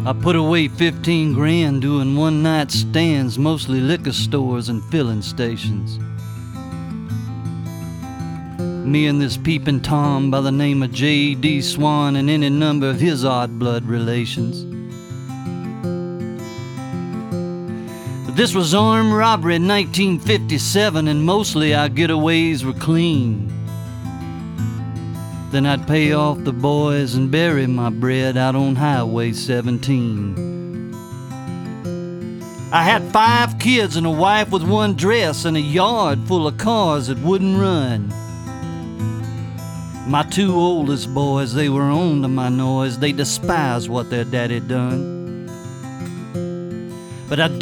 I put away 15 grand doing one-night stands, mostly liquor stores and filling stations. Me and this peeping Tom by the name of J.D. Swan and any number of his odd blood relations. But this was armed robbery in 1957, and mostly our getaways were clean. Then I'd pay off the boys and bury my bread out on Highway 17. I had 5 kids and a wife with one dress and a yard full of cars that wouldn't run. My 2 oldest boys, they were on to my noise. They despised what their daddy done. But I